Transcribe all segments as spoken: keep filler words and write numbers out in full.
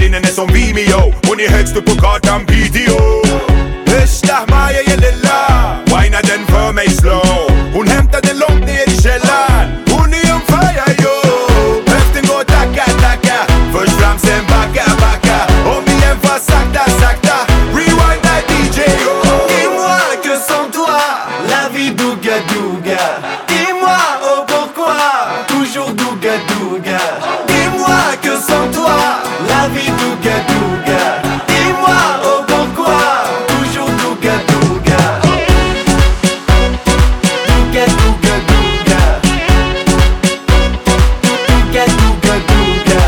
Binnen är som Vimeo och ni högst upp på gatan P D O. Hösta Maja Jelilla, wina den för mig slow. Hon hämtade långt ner i källaren. Hon är on fire yo. Höften går tacka tacka. Först fram sen backa backa. Om igen fast sakta sakta. Rewind that D J oh. Dis-moi que sans toi la vie douga douga. Dis-moi oh pourquoi toujours douga douga. Dis-moi que sans toi la vie douga douga. Dis-moi oh pourquoi toujours douga douga. Douga douga douga. Douga douga douga.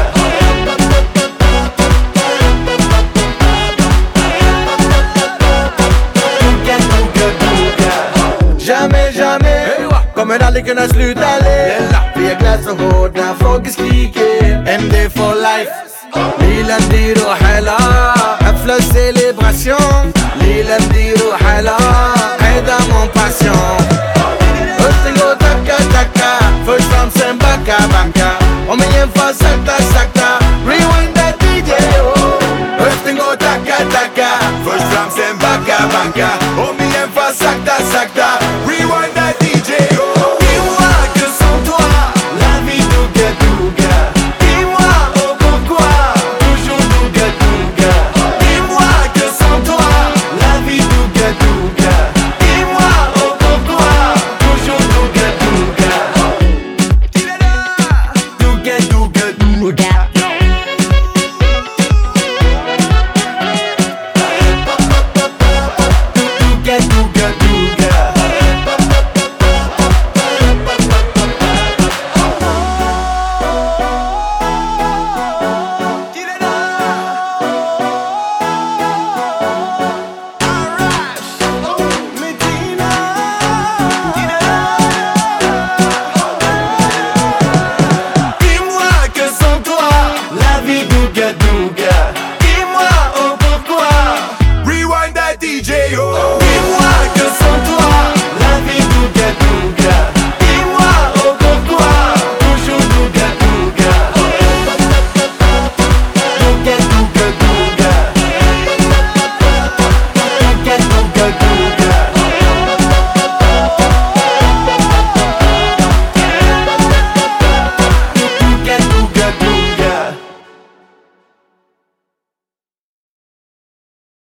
Douga douga douga. Jamais, jamais kommer aldrig kunna sluta le. Vi är glass och hårda, folk skriker M D for life. Lila blir och hela حفلة célébration. Lila blir och hela Aida mon passion. Hösten går tacka tacka. Först fram sen backa backa. Om igen fast sakta sakta. Rewind that D J oh. Hösten går tacka tacka. Först fram sen backa backa. Om igen fast sakta sakta. Rewind that